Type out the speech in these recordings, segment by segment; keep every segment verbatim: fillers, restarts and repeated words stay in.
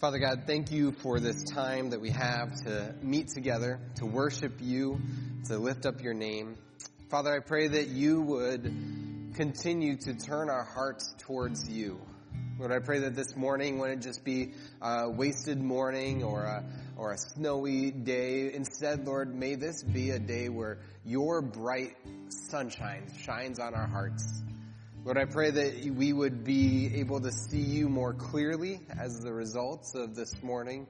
Father God, thank you for this time that we have to meet together, to worship you, to lift up your name. Father, I pray that you would continue to turn our hearts towards you. Lord, I pray that this morning wouldn't just be a wasted morning or a, or a snowy day. Instead, Lord, may this be a day where your bright sunshine shines on our hearts. Lord, I pray that we would be able to see you more clearly as the results of this morning.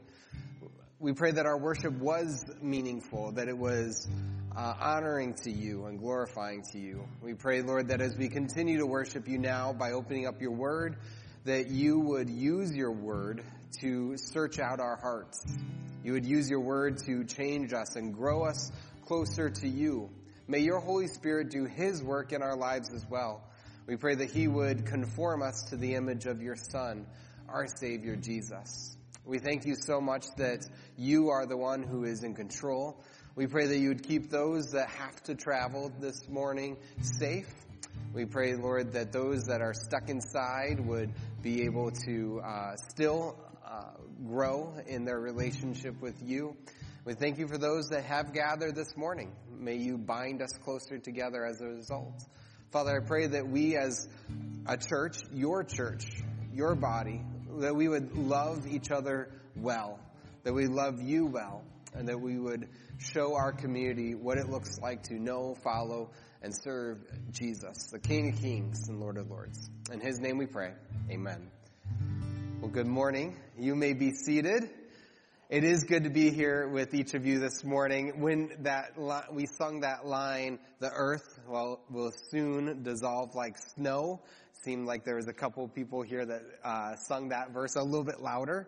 We pray that our worship was meaningful, that it was uh, honoring to you and glorifying to you. We pray, Lord, that as we continue to worship you now by opening up your word, that you would use your word to search out our hearts. You would use your word to change us and grow us closer to you. May your Holy Spirit do his work in our lives as well. We pray that he would conform us to the image of your Son, our Savior, Jesus. We thank you so much that you are the one who is in control. We pray that you would keep those that have to travel this morning safe. We pray, Lord, that those that are stuck inside would be able to uh, still uh, grow in their relationship with you. We thank you for those that have gathered this morning. May you bind us closer together as a result. Father, I pray that we as a church, your church, your body, that we would love each other well, that we love you well, and that we would show our community what it looks like to know, follow, and serve Jesus, the King of Kings and Lord of Lords. In his name we pray. Amen. Well, good morning. You may be seated. It is good to be here with each of you this morning. When that li- we sung that line, the earth well, will soon dissolve like snow. Seemed like there was a couple of people here that uh, sung that verse a little bit louder.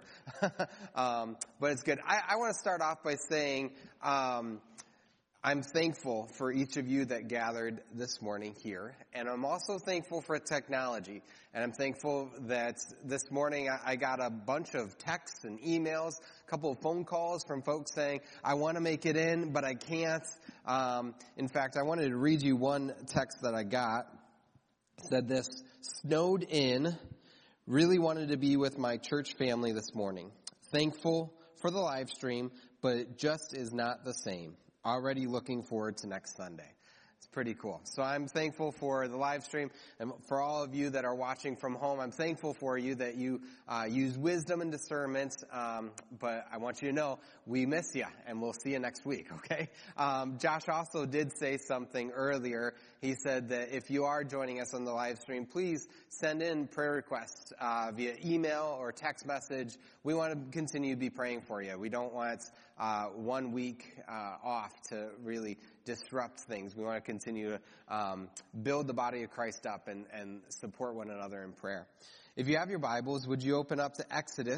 um, but it's good. I, I want to start off by saying um, I'm thankful for each of you that gathered this morning here. And I'm also thankful for technology. And I'm thankful that this morning I got a bunch of texts and emails, a couple of phone calls from folks saying, I want to make it in, but I can't. Um, in fact, I wanted to read you one text that I got. It said this: snowed in, really wanted to be with my church family this morning. Thankful for the live stream, but it just is not the same. Already looking forward to next Sunday. It's pretty cool. So I'm thankful for the live stream and for all of you that are watching from home. I'm thankful for you that you uh, use wisdom and discernment. Um, but I want you to know we miss you, and we'll see you next week. Okay. Um, Josh also did say something earlier. He said that if you are joining us on the live stream, please send in prayer requests uh, via email or text message. We want to continue to be praying for you. We don't want uh, one week uh, off to really disrupt things. We want to continue to um, build the body of Christ up and, and support one another in prayer. If you have your Bibles, would you open up to Exodus?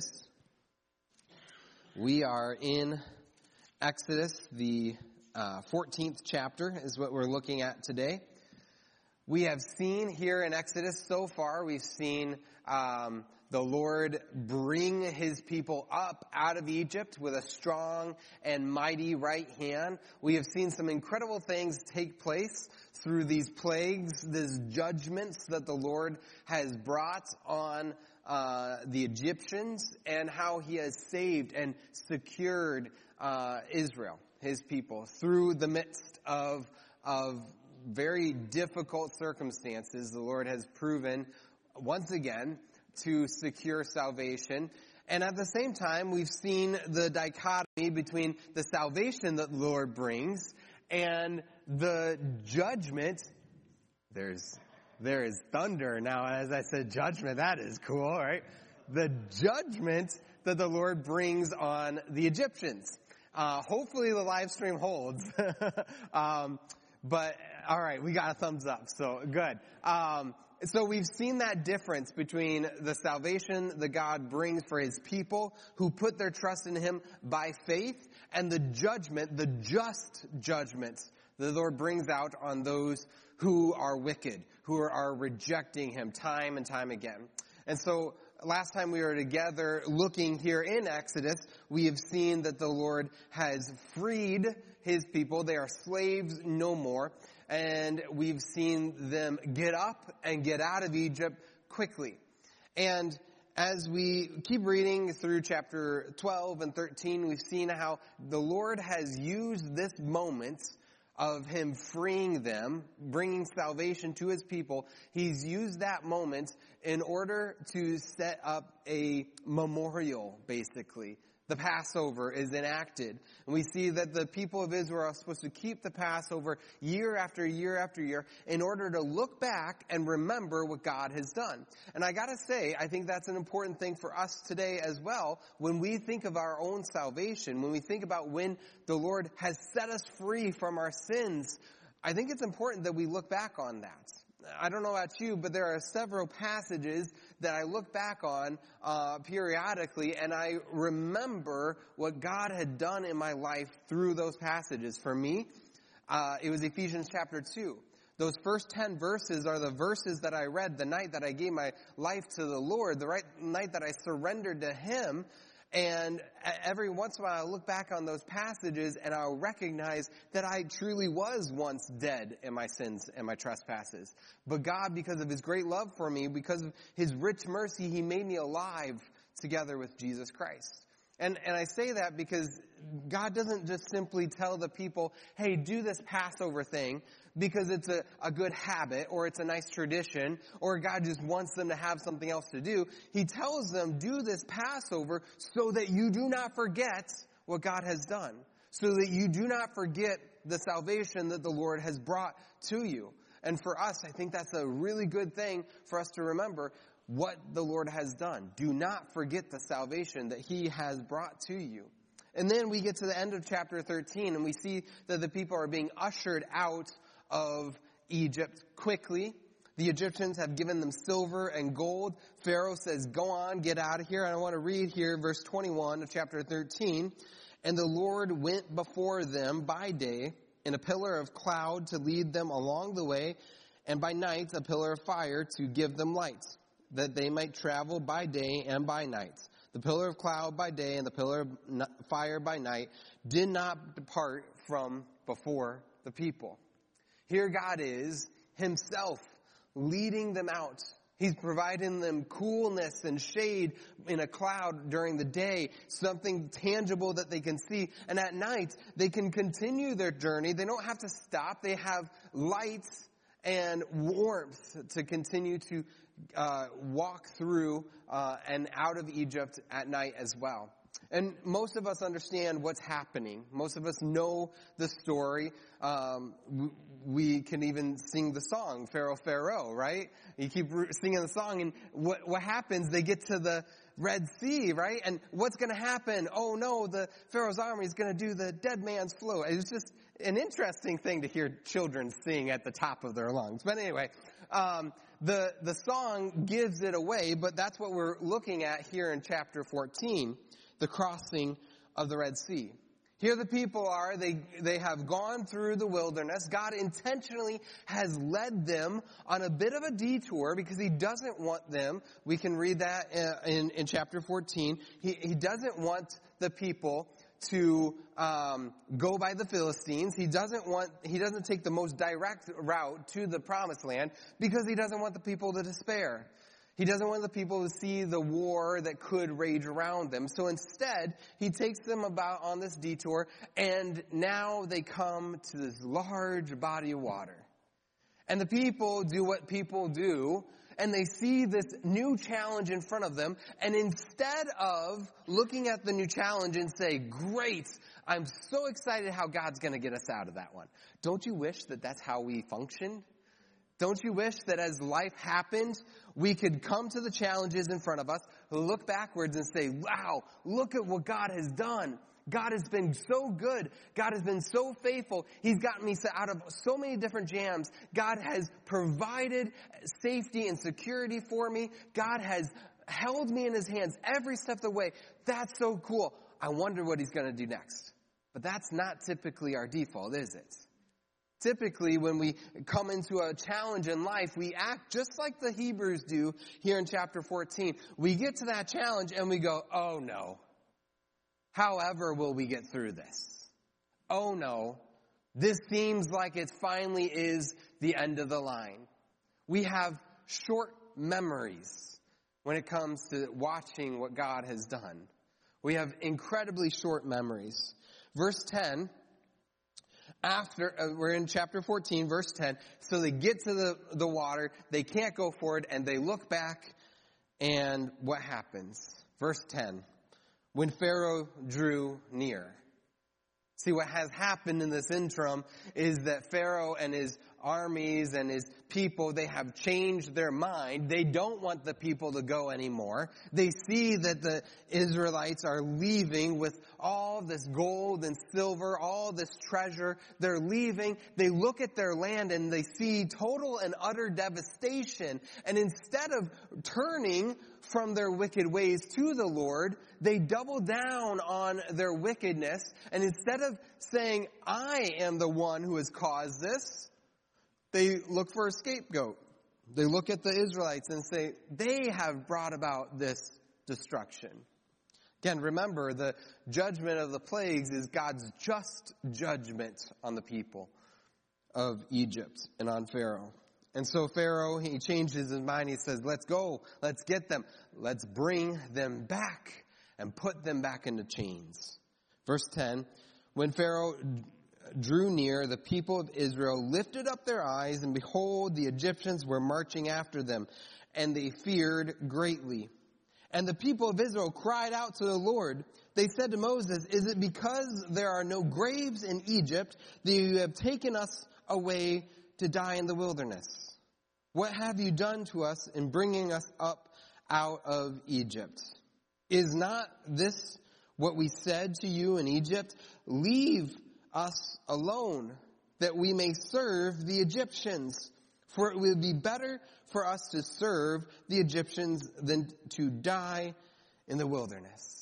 We are in Exodus, the uh, fourteenth chapter is what we're looking at today. We have seen here in Exodus so far, we've seen um, the Lord bring his people up out of Egypt with a strong and mighty right hand. We have seen some incredible things take place through these plagues, these judgments that the Lord has brought on uh, the Egyptians, and how he has saved and secured uh, Israel, his people, through the midst of of very difficult circumstances. The Lord has proven once again to secure salvation. And at the same time, we've seen the dichotomy between the salvation that the Lord brings and the judgment. There's, there is thunder now. As I said, judgment, that is cool, right? The judgment that the Lord brings on the Egyptians. Uh, hopefully the live stream holds. um, But, all right, we got a thumbs up, so good. Um, so we've seen that difference between the salvation that God brings for his people who put their trust in him by faith, and the judgment, the just judgment the Lord brings out on those who are wicked, who are, are rejecting him time and time again. And so last time we were together looking here in Exodus, we have seen that the Lord has freed his people. They are slaves no more. And we've seen them get up and get out of Egypt quickly. And As we keep reading through chapter twelve and thirteen, we've seen how the Lord has used this moment of him freeing them, bringing salvation to his people. He's used that moment in order to set up a memorial, basically. The Passover is enacted. And we see that the people of Israel are supposed to keep the Passover year after year after year in order to look back and remember what God has done. And I gotta say, I think that's an important thing for us today as well. When we think of our own salvation, when we think about when the Lord has set us free from our sins, I think it's important that we look back on that. I don't know about you, but there are several passages that I look back on uh, periodically, and I remember what God had done in my life through those passages. For me, uh, it was Ephesians chapter two. Those first ten verses are the verses that I read the night that I gave my life to the Lord, the right night that I surrendered to Him. And every once in a while, I look back on those passages and I'll recognize that I truly was once dead in my sins and my trespasses. But God, because of His great love for me, because of His rich mercy, He made me alive together with Jesus Christ. And, and I say that because God doesn't just simply tell the people, hey, do this Passover thing because it's a, a good habit or it's a nice tradition, or God just wants them to have something else to do. He tells them, do this Passover so that you do not forget what God has done, so that you do not forget the salvation that the Lord has brought to you. And for us, I think that's a really good thing for us to remember, what the Lord has done. Do not forget the salvation that He has brought to you. And then we get to the end of chapter thirteen, and we see that the people are being ushered out of Egypt quickly. The Egyptians have given them silver and gold. Pharaoh says, go on, get out of here. And I want to read here verse twenty-one of chapter thirteen. And the Lord went before them by day in a pillar of cloud to lead them along the way, and by night a pillar of fire to give them light, that they might travel by day and by night. The pillar of cloud by day and the pillar of fire by night did not depart from before the people. Here God is Himself leading them out. He's providing them coolness and shade in a cloud during the day, something tangible that they can see. And at night, they can continue their journey. They don't have to stop. They have lights and warmth to continue to uh, walk through uh, and out of Egypt at night as well. And most of us understand what's happening. Most of us know the story. Um, we can even sing the song, Pharaoh, Pharaoh, right? You keep singing the song, and what, what happens? They get to the Red Sea, right? And what's going to happen? Oh no, the Pharaoh's army is going to do the dead man's flow. It's just an interesting thing to hear children sing at the top of their lungs. But anyway, um, the the song gives it away, but that's what we're looking at here in chapter fourteen. The crossing of the Red Sea. Here the people are, they, they have gone through the wilderness. God intentionally has led them on a bit of a detour because He doesn't want them. We can read that in, in chapter fourteen. He, he doesn't want the people to um, go by the Philistines. He doesn't want, he doesn't take the most direct route to the promised land because He doesn't want the people to despair. He doesn't want the people to see the war that could rage around them. So instead, He takes them about on this detour, and now they come to this large body of water. And the people do what people do, and they see this new challenge in front of them, and instead of looking at the new challenge and say, great, I'm so excited how God's going to get us out of that one. Don't you wish that that's how we functioned? Don't you wish that as life happened, we could come to the challenges in front of us, look backwards and say, wow, look at what God has done. God has been so good. God has been so faithful. He's gotten me out of so many different jams. God has provided safety and security for me. God has held me in His hands every step of the way. That's so cool. I wonder what He's going to do next. But that's not typically our default, is it? Typically, when we come into a challenge in life, we act just like the Hebrews do here in chapter fourteen. We get to that challenge and we go, oh no. However will we get through this? Oh no. This seems like it finally is the end of the line. We have short memories. when it comes to watching what God has done. We have incredibly short memories. Verse ten, after, uh, we're in chapter fourteen, verse ten, so they get to the, the water, they can't go forward, and they look back, and what happens? Verse ten, when Pharaoh drew near. See, what has happened in this interim is that Pharaoh and his armies and his people, they have changed their mind. They don't want the people to go anymore. They see that the Israelites are leaving with all this gold and silver, all this treasure. They're leaving. They look at their land and they see total and utter devastation. And instead of turning from their wicked ways to the Lord, they double down on their wickedness. And instead of saying, I am the one who has caused this, they look for a scapegoat. They look at the Israelites and say, they have brought about this destruction. Again, remember, the judgment of the plagues is God's just judgment on the people of Egypt and on Pharaoh. And so Pharaoh, he changes his mind. He says, let's go. Let's get them. Let's bring them back and put them back into chains. Verse ten, when Pharaoh drew near, the people of Israel lifted up their eyes, and behold, the Egyptians were marching after them, and they feared greatly. And the people of Israel cried out to the Lord. They said to Moses, is it because there are no graves in Egypt that you have taken us away to die in the wilderness? What have you done to us in bringing us up out of Egypt? Is not this what we said to you in Egypt? Leave us alone, that we may serve the Egyptians. For it would be better for us to serve the Egyptians than to die in the wilderness.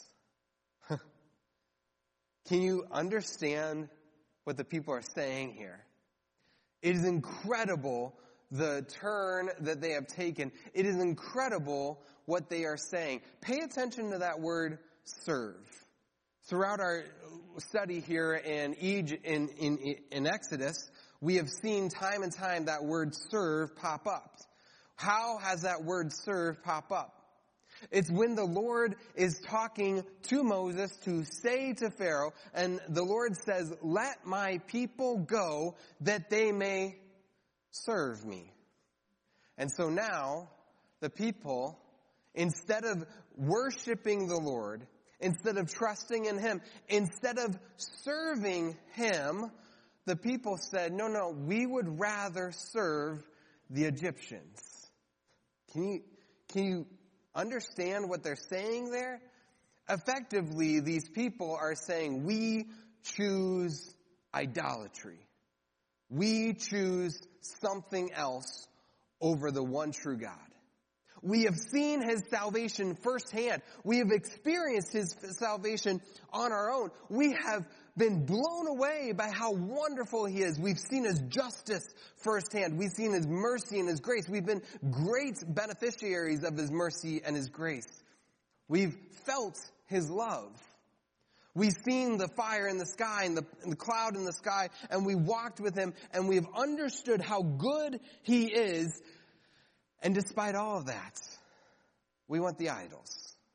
Can you understand what the people are saying here? It is incredible the turn that they have taken. It is incredible what they are saying. Pay attention to that word, serve. Throughout our study here in, Egypt, in, in, in Exodus, we have seen time and time that word serve pop up. How has that word serve pop up? It's when the Lord is talking to Moses to say to Pharaoh, and the Lord says, let my people go that they may serve me. And so now the people, instead of worshiping the Lord, instead of trusting in Him, instead of serving Him, the people said, no, no, we would rather serve the Egyptians. Can you, can you understand what they're saying there? Effectively, these people are saying, we choose idolatry. We choose something else over the one true God. We have seen His salvation firsthand. We have experienced His salvation on our own. We have been blown away by how wonderful He is. We've seen His justice firsthand. We've seen His mercy and His grace. We've been great beneficiaries of His mercy and His grace. We've felt His love. We've seen the fire in the sky and the, and the cloud in the sky, and we walked with Him, and we've understood how good He is. And despite all of that, we want the idols.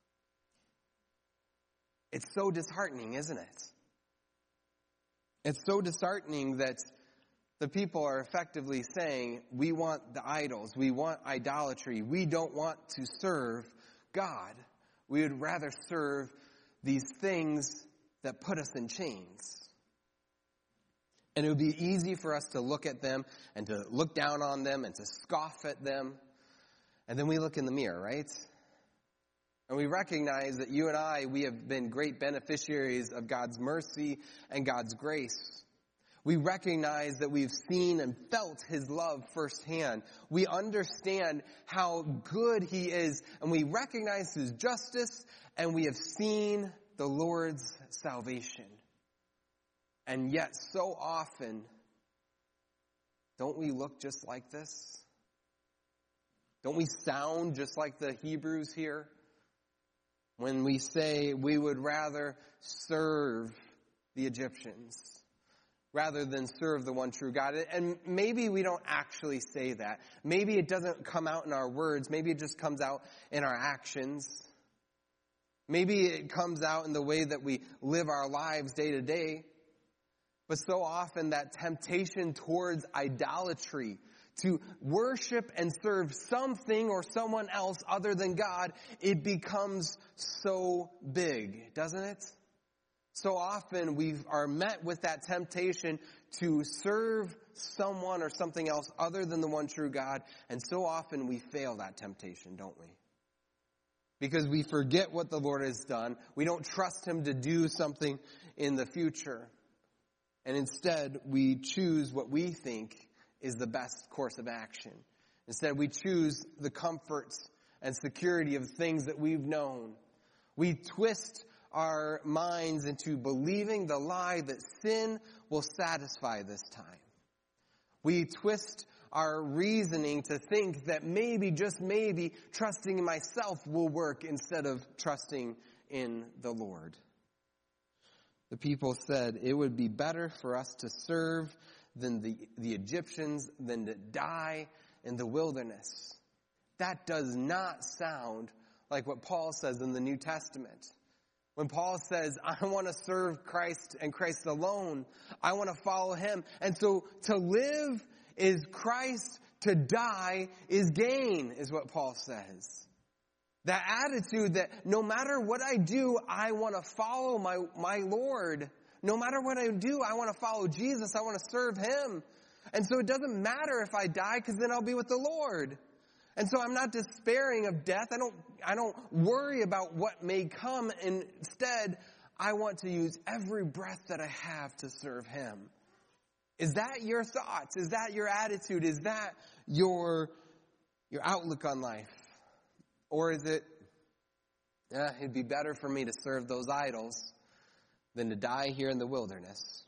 It's so disheartening, isn't it? It's so disheartening that the people are effectively saying, we want the idols, we want idolatry, we don't want to serve God. We would rather serve these things that put us in chains. And it would be easy for us to look at them and to look down on them and to scoff at them. And then we look in the mirror, right? And we recognize that you and I, we have been great beneficiaries of God's mercy and God's grace. We recognize that we've seen and felt His love firsthand. We understand how good He is, and we recognize His justice, and we have seen the Lord's salvation. And yet, so often, don't we look just like this? Don't we sound just like the Hebrews here? When we say we would rather serve the Egyptians. rather than serve the one true God. And maybe we don't actually say that. Maybe it doesn't come out in our words. Maybe it just comes out in our actions. Maybe it comes out in the way that we live our lives day to day. But so often that temptation towards idolatry, to worship and serve something or someone else other than God, it becomes so big, doesn't it? So often we are met with that temptation to serve someone or something else other than the one true God, and so often we fail that temptation, don't we? Because we forget what the Lord has done. We don't trust Him to do something in the future. And instead, we choose what we think is the best course of action. Instead, we choose the comforts and security of things that we've known. We twist our minds into believing the lie that sin will satisfy this time. We twist our reasoning to think that maybe, just maybe, trusting in myself will work instead of trusting in the Lord. The people said, it would be better for us to serve than the, the Egyptians, than to die in the wilderness. That does not sound like what Paul says in the New Testament. When Paul says, I want to serve Christ and Christ alone, I want to follow Him. And so to live is Christ, to die is gain, is what Paul says. That attitude that no matter what I do, I want to follow my, my Lord. No matter what I do, I want to follow Jesus. I want to serve Him. And so it doesn't matter if I die, because then I'll be with the Lord. And so I'm not despairing of death. I don't, I don't worry about what may come. Instead, I want to use every breath that I have to serve Him. Is that your thoughts? Is that your attitude? Is that your, your outlook on life? Or is it, yeah, it'd be better for me to serve those idols than to die here in the wilderness?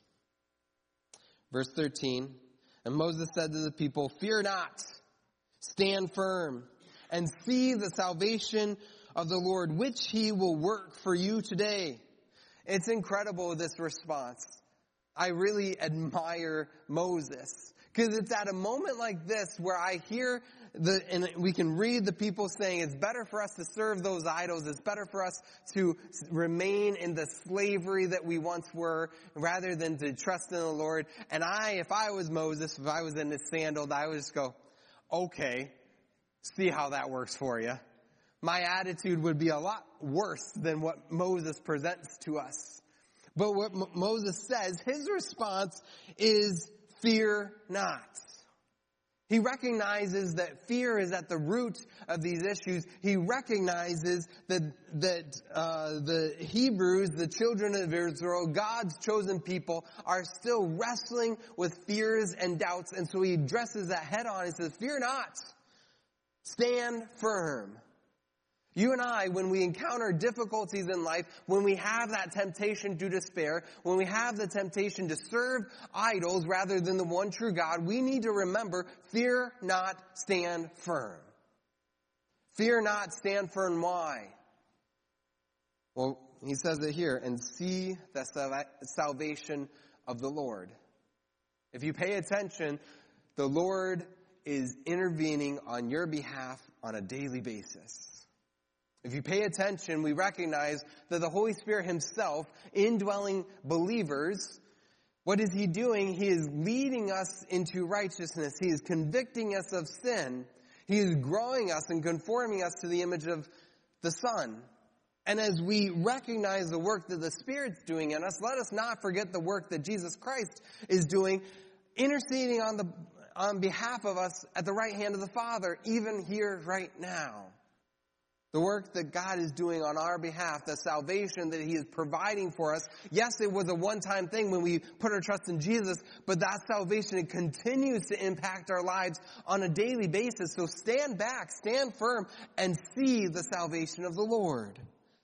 Verse thirteen, and Moses said to the people, fear not, stand firm, and see the salvation of the Lord, which He will work for you today. It's incredible, this response. I really admire Moses, because it's at a moment like this where I hear the, and we can read the people saying it's better for us to serve those idols. It's better for us to remain in the slavery that we once were rather than to trust in the Lord. And I, if I was Moses, if I was in his sandals, I would just go, okay, see how that works for you. My attitude would be a lot worse than what Moses presents to us. But what M- Moses says, his response is fear not. He recognizes that fear is at the root of these issues. He recognizes that that uh, the Hebrews, the children of Israel, God's chosen people, are still wrestling with fears and doubts. And so he addresses that head on. He says, fear not. Stand firm. You and I, when we encounter difficulties in life, when we have that temptation to despair, when we have the temptation to serve idols rather than the one true God, we need to remember, fear not, stand firm. Fear not, stand firm. Why? Well, he says it here, and see the salvation of the Lord. If you pay attention, the Lord is intervening on your behalf on a daily basis. If you pay attention, we recognize that the Holy Spirit Himself, indwelling believers, what is He doing? He is leading us into righteousness. He is convicting us of sin. He is growing us and conforming us to the image of the Son. And as we recognize the work that the Spirit's doing in us, let us not forget the work that Jesus Christ is doing, interceding on the on behalf of us at the right hand of the Father, even here right now. The work that God is doing on our behalf, the salvation that He is providing for us. Yes, it was a one-time thing when we put our trust in Jesus, but that salvation, it continues to impact our lives on a daily basis. So stand back, stand firm, and see the salvation of the Lord.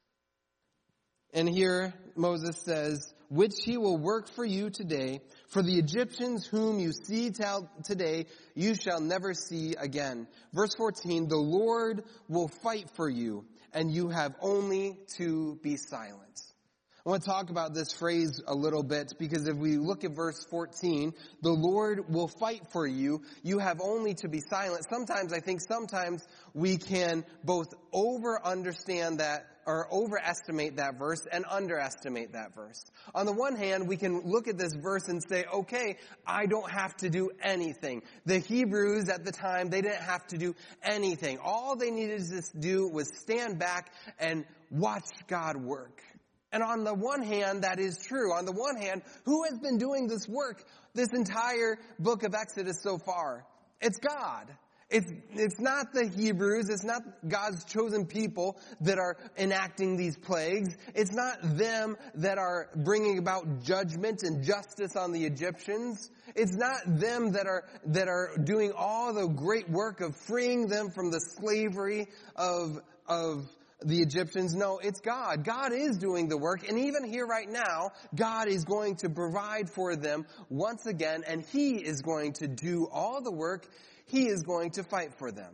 And here Moses says, which He will work for you today. For the Egyptians whom you see today, you shall never see again. Verse fourteen, the Lord will fight for you, and you have only to be silent. I want to talk about this phrase a little bit because if we look at verse fourteen, the Lord will fight for you. You have only to be silent. Sometimes, I think sometimes we can both over-understand that or overestimate that verse and underestimate that verse. On the one hand, we can look at this verse and say, okay, I don't have to do anything. The Hebrews at the time, they didn't have to do anything. All they needed to do was stand back and watch God work. And on the one hand, that is true. On the one hand, who has been doing this work this entire book of Exodus so far? It's God. It's, it's not the Hebrews. It's not God's chosen people that are enacting these plagues. It's not them that are bringing about judgment and justice on the Egyptians. It's not them that are, that are doing all the great work of freeing them from the slavery of, of the Egyptians. No, it's God. God is doing the work. And even here right now, God is going to provide for them once again, and He is going to do all the work. He is going to fight for them.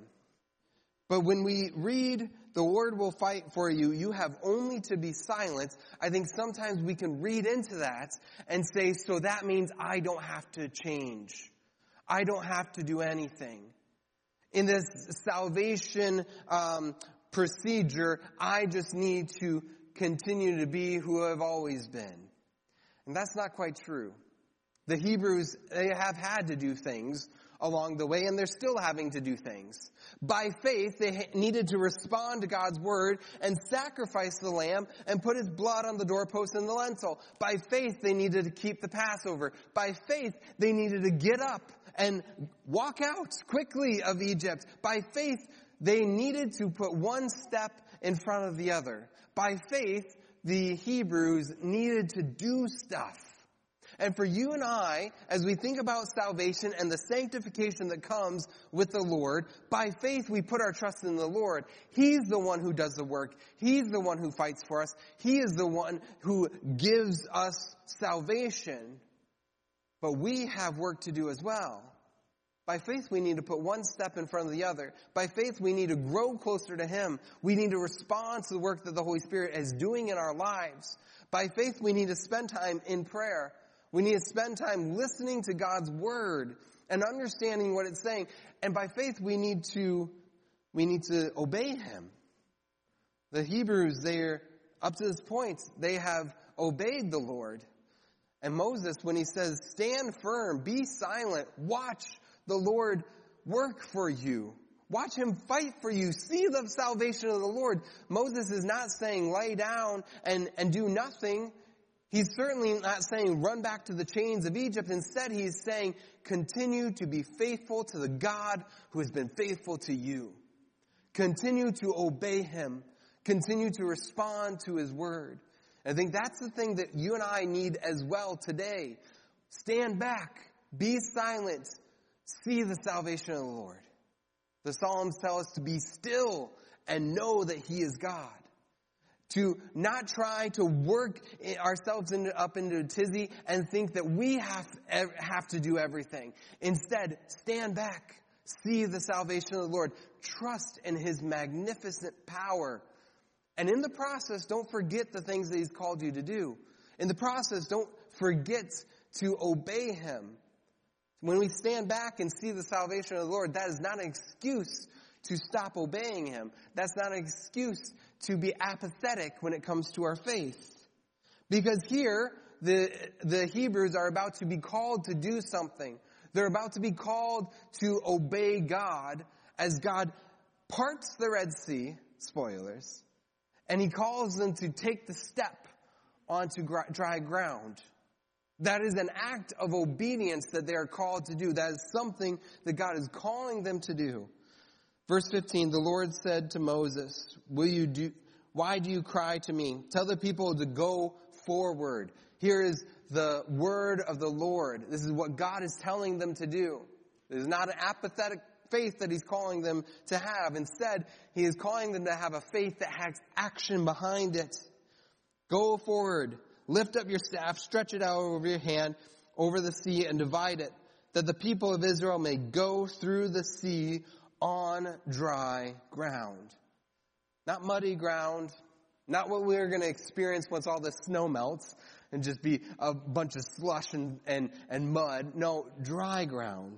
But when we read, the Lord will fight for you, you have only to be silent, I think sometimes we can read into that and say, so that means I don't have to change. I don't have to do anything. In this salvation um, procedure, I just need to continue to be who I've always been. And that's not quite true. The Hebrews, they have had to do things along the way, and they're still having to do things. By faith, they needed to respond to God's word and sacrifice the lamb and put his blood on the doorpost and the lintel. By faith, they needed to keep the Passover. By faith, they needed to get up and walk out quickly of Egypt. By faith, they needed to put one step in front of the other. By faith, the Hebrews needed to do stuff. And for you and I, as we think about salvation and the sanctification that comes with the Lord, by faith we put our trust in the Lord. He's the one who does the work. He's the one who fights for us. He is the one who gives us salvation. But we have work to do as well. By faith we need to put one step in front of the other. By faith we need to grow closer to Him. We need to respond to the work that the Holy Spirit is doing in our lives. By faith we need to spend time in prayer. We need to spend time listening to God's word and understanding what it's saying. And by faith, we need to, we need to obey Him. The Hebrews, they're, up to this point, they have obeyed the Lord. And Moses, when he says, stand firm, be silent, watch the Lord work for you. Watch Him fight for you. See the salvation of the Lord. Moses is not saying lay down and, and do nothing. He's certainly not saying run back to the chains of Egypt. Instead, he's saying continue to be faithful to the God who has been faithful to you. Continue to obey Him. Continue to respond to His word. I think that's the thing that you and I need as well today. Stand back. Be silent. See the salvation of the Lord. The Psalms tell us to be still and know that He is God. To not try to work ourselves into, up into a tizzy and think that we have, have to do everything. Instead, stand back. See the salvation of the Lord. Trust in His magnificent power. And in the process, don't forget the things that He's called you to do. In the process, don't forget to obey Him. When we stand back and see the salvation of the Lord, that is not an excuse to stop obeying Him. That's not an excuse to be apathetic when it comes to our faith. Because here, the, the Hebrews are about to be called to do something. They're about to be called to obey God as God parts the Red Sea, spoilers, and He calls them to take the step onto dry ground. That is an act of obedience that they are called to do. That is something that God is calling them to do. Verse fifteen, the Lord said to Moses, "Will you do, why do you cry to me? Tell the people to go forward." Here is the word of the Lord. This is what God is telling them to do. It is not an apathetic faith that He's calling them to have. Instead, He is calling them to have a faith that has action behind it. Go forward, lift up your staff, stretch it out over your hand, over the sea, and divide it, that the people of Israel may go through the sea on dry ground. Not muddy ground, Not what we're going to experience once all the snow melts and just be a bunch of slush and, and, and mud. No, dry ground.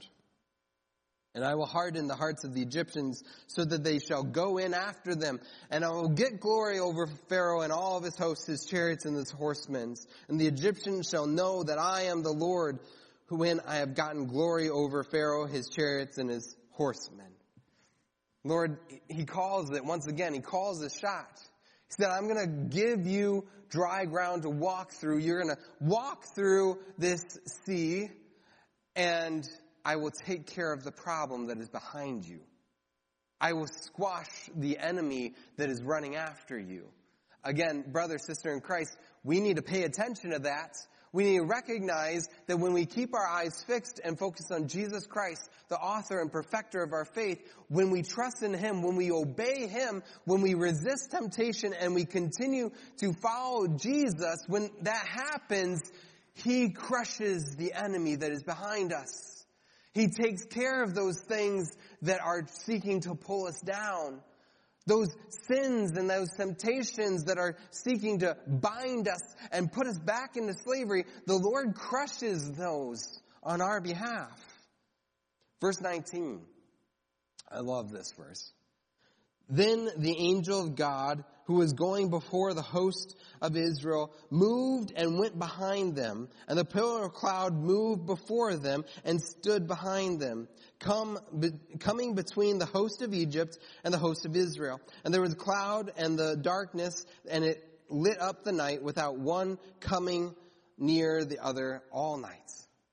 And I will harden the hearts of the Egyptians so that they shall go in after them. And I will get glory over Pharaoh and all of his hosts, his chariots and his horsemen. And the Egyptians shall know that I am the Lord, who when I have gotten glory over Pharaoh, his chariots and his horsemen. Lord, he calls it, once again, he calls a shot. He said, I'm going to give you dry ground to walk through. You're going to walk through this sea, and I will take care of the problem that is behind you. I will squash the enemy that is running after you. Again, brother, sister in Christ, we need to pay attention to that. We need to recognize that when we keep our eyes fixed and focused on Jesus Christ, the author and perfecter of our faith, when we trust in Him, when we obey Him, when we resist temptation and we continue to follow Jesus, when that happens, He crushes the enemy that is behind us. He takes care of those things that are seeking to pull us down. Those sins and those temptations that are seeking to bind us and put us back into slavery, the Lord crushes those on our behalf. Verse nineteen. I love this verse. Then the angel of God, who was going before the host of Israel, moved and went behind them, and the pillar of cloud moved before them and stood behind them, come, be, coming between the host of Egypt and the host of Israel. And there was a cloud and the darkness, and it lit up the night without one coming near the other all night.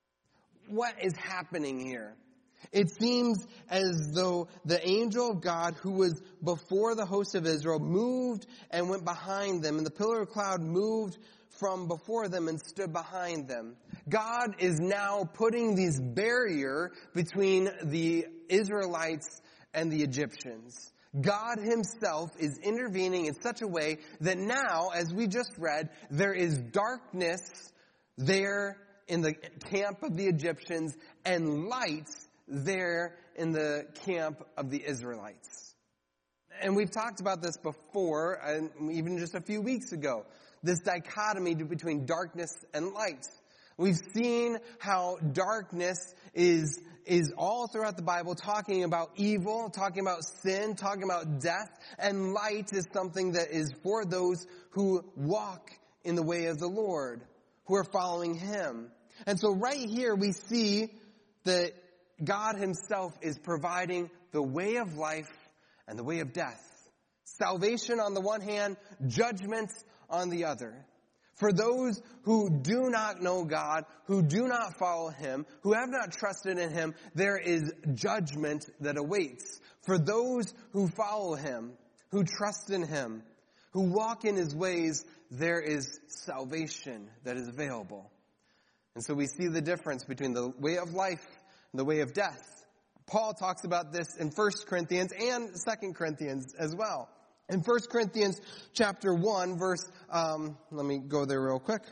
What is happening here? It seems as though the angel of God who was before the host of Israel moved and went behind them, and the pillar of cloud moved from before them and stood behind them. God is now putting this barrier between the Israelites and the Egyptians. God Himself is intervening in such a way that now, as we just read, there is darkness there in the camp of the Egyptians and light there in the camp of the Israelites. And we've talked about this before, and even just a few weeks ago, this dichotomy between darkness and light. We've seen how darkness is, is all throughout the Bible talking about evil, talking about sin, talking about death, and light is something that is for those who walk in the way of the Lord, who are following Him. And so right here we see that God Himself is providing the way of life and the way of death. Salvation on the one hand, judgment on the other. For those who do not know God, who do not follow Him, who have not trusted in Him, there is judgment that awaits. For those who follow Him, who trust in Him, who walk in His ways, there is salvation that is available. And so we see the difference between the way of life the way of death. Paul talks about this in First Corinthians and Second Corinthians as well. In First Corinthians chapter one, verse, um, let me go there real quick.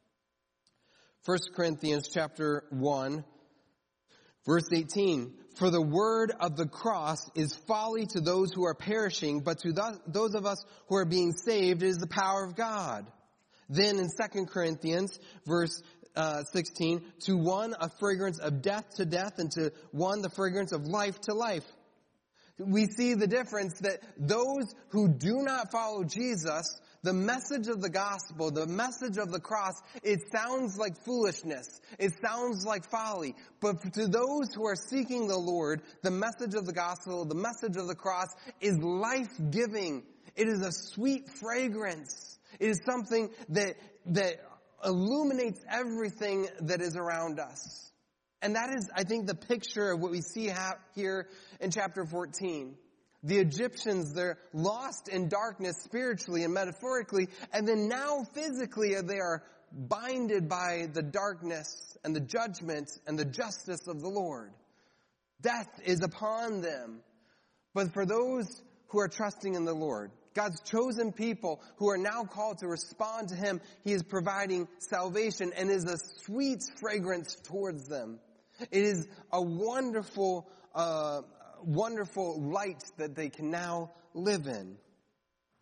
First Corinthians chapter one, verse eighteen. For the word of the cross is folly to those who are perishing, but to th- those of us who are being saved, it is the power of God. Then in Second Corinthians, verse Uh, sixteen, to one a fragrance of death to death, and to one the fragrance of life to life. We see the difference that those who do not follow Jesus, the message of the gospel, the message of the cross, it sounds like foolishness. It sounds like folly. But to those who are seeking the Lord, the message of the gospel, the message of the cross is life-giving. It is a sweet fragrance. It is something that, that illuminates everything that is around us. And that is, I think, the picture of what we see ha- here in chapter fourteen. The Egyptians, they're lost in darkness spiritually and metaphorically, and then now physically they are binded by the darkness and the judgment and the justice of the Lord. Death is upon them. But for those who are trusting in the Lord, God's chosen people who are now called to respond to Him, He is providing salvation and is a sweet fragrance towards them. It is a wonderful, uh, wonderful light that they can now live in.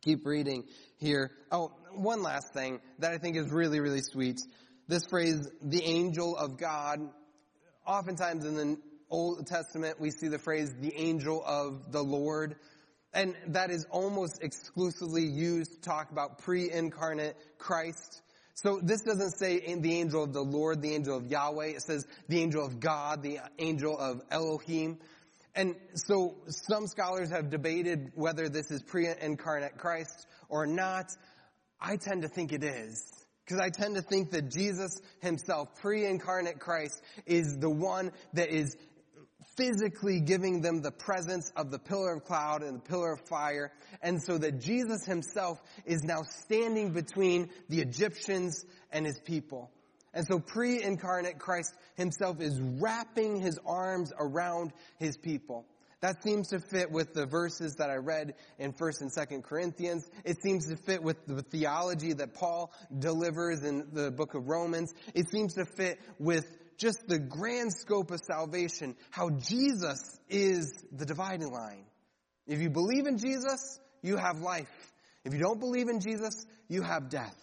Keep reading here. Oh, one last thing that I think is really, really sweet. This phrase, the angel of God. Oftentimes in the Old Testament, we see the phrase, the angel of the Lord. And that is almost exclusively used to talk about pre-incarnate Christ. So this doesn't say the angel of the Lord, the angel of Yahweh. It says the angel of God, the angel of Elohim. And so some scholars have debated whether this is pre-incarnate Christ or not. I tend to think it is. Because I tend to think that Jesus himself, pre-incarnate Christ, is the one that is physically giving them the presence of the pillar of cloud and the pillar of fire. And so that Jesus himself is now standing between the Egyptians and his people. And so pre-incarnate Christ himself is wrapping his arms around his people. That seems to fit with the verses that I read in First and Second Corinthians. It seems to fit with the theology that Paul delivers in the book of Romans. It seems to fit with just the grand scope of salvation, how Jesus is the dividing line. If you believe in Jesus, you have life. If you don't believe in Jesus, you have death.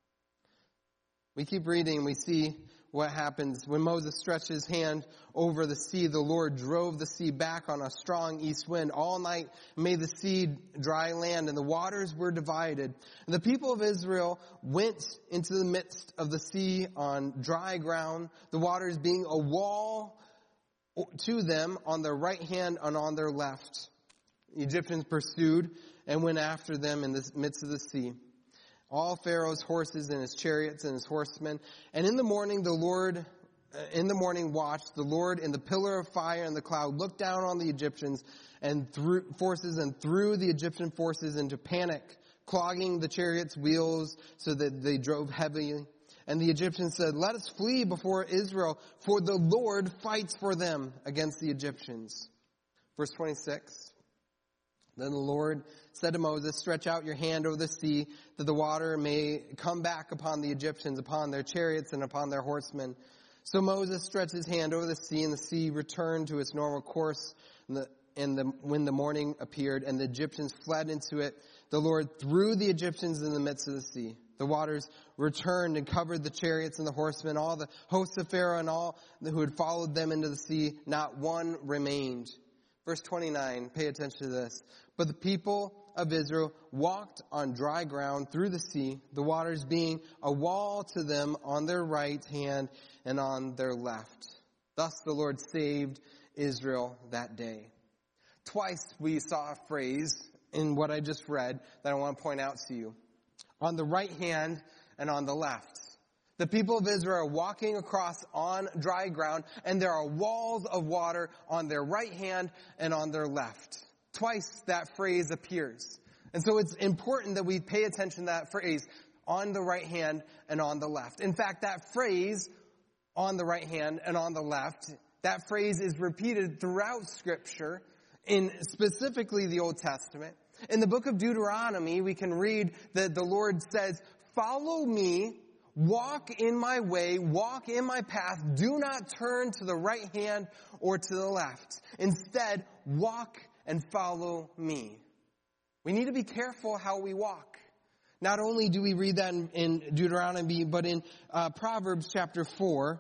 We keep reading, we see what happens. When Moses stretched his hand over the sea, the Lord drove the sea back on a strong east wind. All night made the sea dry land, and the waters were divided. And the people of Israel went into the midst of the sea on dry ground, the waters being a wall to them on their right hand and on their left. The Egyptians pursued and went after them in the midst of the sea. All Pharaoh's horses and his chariots and his horsemen. And in the morning, the Lord, in the morning watch, the Lord in the pillar of fire and the cloud looked down on the Egyptians and threw forces and threw the Egyptian forces into panic, clogging the chariots' wheels so that they drove heavily. And the Egyptians said, "Let us flee before Israel, for the Lord fights for them against the Egyptians." Verse twenty-six. Then the Lord said to Moses, "Stretch out your hand over the sea, that the water may come back upon the Egyptians, upon their chariots and upon their horsemen." So Moses stretched his hand over the sea, and the sea returned to its normal course. And, the, and the, when the morning appeared, and the Egyptians fled into it, the Lord threw the Egyptians in the midst of the sea. The waters returned and covered the chariots and the horsemen, all the hosts of Pharaoh and all who had followed them into the sea. Not one remained. Verse twenty-nine, pay attention to this. But the people of Israel walked on dry ground through the sea, the waters being a wall to them on their right hand and on their left. Thus the Lord saved Israel that day. Twice we saw a phrase in what I just read that I want to point out to you. On the right hand and on the left. The people of Israel are walking across on dry ground, and there are walls of water on their right hand and on their left. Twice that phrase appears. And so it's important that we pay attention to that phrase, on the right hand and on the left. In fact, that phrase, on the right hand and on the left, that phrase is repeated throughout Scripture, in specifically the Old Testament. In the book of Deuteronomy, we can read that the Lord says, "Follow me, walk in my way, walk in my path, do not turn to the right hand or to the left. Instead, walk and follow me." We need to be careful how we walk. Not only do we read that in, in Deuteronomy, but in uh, Proverbs chapter four,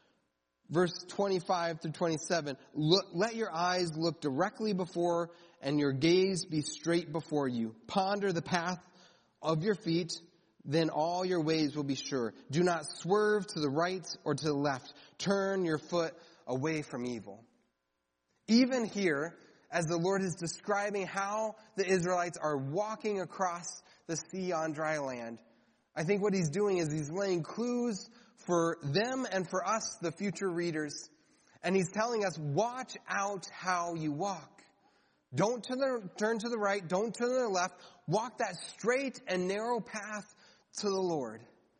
verse twenty-five through twenty-seven. Look, let your eyes look directly before and your gaze be straight before you. Ponder the path of your feet, then all your ways will be sure. Do not swerve to the right or to the left. Turn your foot away from evil. Even here, as the Lord is describing how the Israelites are walking across the sea on dry land, I think what he's doing is he's laying clues for them and for us, the future readers. And he's telling us, watch out how you walk. Don't to the, turn to the right, don't turn to the left. Walk that straight and narrow path to the Lord.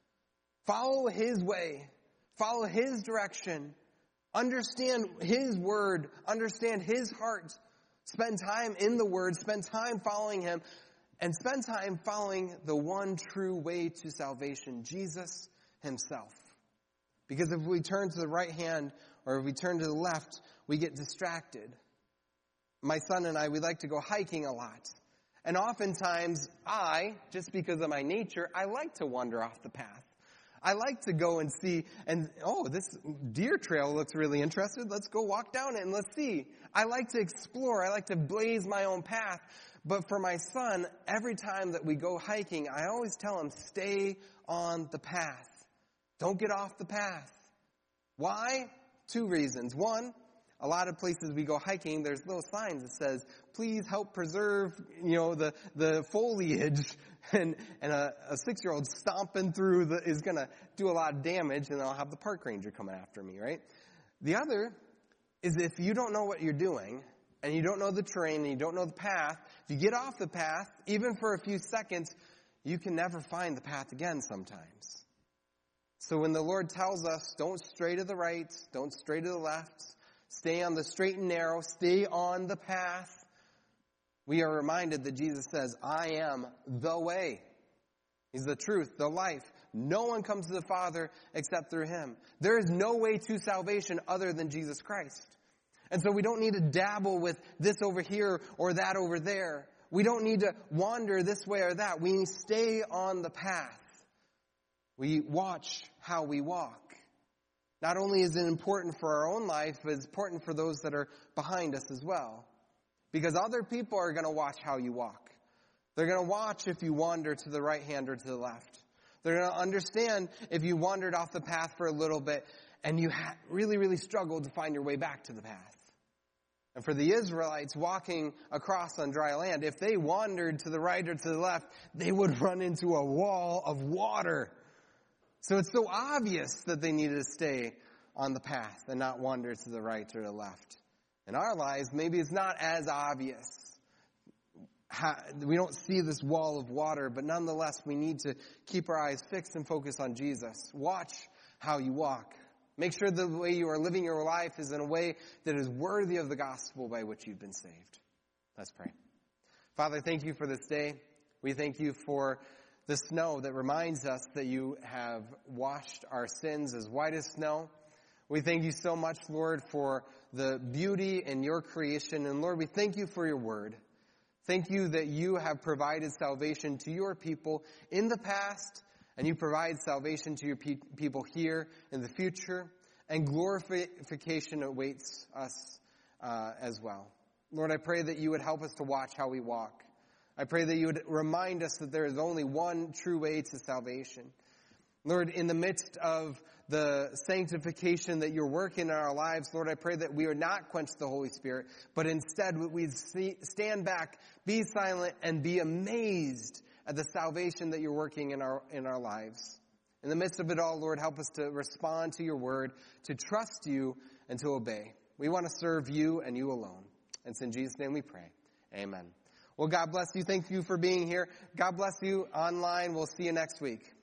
Follow his way. Follow his direction. Understand his word. Understand his heart. Spend time in the word. Spend time following him. And spend time following the one true way to salvation, Jesus himself. Because if we turn to the right hand or if we turn to the left, we get distracted. My son and I, we like to go hiking a lot. And oftentimes, I, just because of my nature, I like to wander off the path. I like to go and see, and oh, this deer trail looks really interesting. Let's go walk down it and let's see. I like to explore. I like to blaze my own path. But for my son, every time that we go hiking, I always tell him, stay on the path. Don't get off the path. Why? Two reasons. One, a lot of places we go hiking, there's little signs that says, please help preserve, you know, the, the foliage. And, and a, a six-year-old stomping through the, is going to do a lot of damage, and I'll have the park ranger coming after me, right? The other is if you don't know what you're doing, and you don't know the terrain, and you don't know the path, if you get off the path, even for a few seconds, you can never find the path again sometimes. So when the Lord tells us, don't stray to the right, don't stray to the left, stay on the straight and narrow, stay on the path, we are reminded that Jesus says, I am the way. He's the truth, the life. No one comes to the Father except through him. There is no way to salvation other than Jesus Christ. And so we don't need to dabble with this over here or that over there. We don't need to wander this way or that. We stay on the path. We watch how we walk. Not only is it important for our own life, but it's important for those that are behind us as well. Because other people are going to watch how you walk. They're going to watch if you wander to the right hand or to the left. They're going to understand if you wandered off the path for a little bit and you ha- really, really struggled to find your way back to the path. And for the Israelites walking across on dry land, if they wandered to the right or to the left, they would run into a wall of water. So it's so obvious that they needed to stay on the path and not wander to the right or the left. In our lives, maybe it's not as obvious. We don't see this wall of water, but nonetheless, we need to keep our eyes fixed and focus on Jesus. Watch how you walk. Make sure the way you are living your life is in a way that is worthy of the gospel by which you've been saved. Let's pray. Father, thank you for this day. We thank you for the snow that reminds us that you have washed our sins as white as snow. We thank you so much, Lord, for the beauty in your creation. And Lord, we thank you for your word. Thank you that you have provided salvation to your people in the past, and you provide salvation to your pe- people here in the future, and glorification awaits us uh, as well. Lord, I pray that you would help us to watch how we walk. I pray that you would remind us that there is only one true way to salvation. Lord, in the midst of the sanctification that you're working in our lives, Lord, I pray that we would not quench the Holy Spirit, but instead we'd stand back, be silent, and be amazed at the salvation that you're working in our in our lives. In the midst of it all, Lord, help us to respond to your word, to trust you, and to obey. We want to serve you and you alone. And it's in Jesus' name we pray. Amen. Well, God bless you. Thank you for being here. God bless you online. We'll see you next week.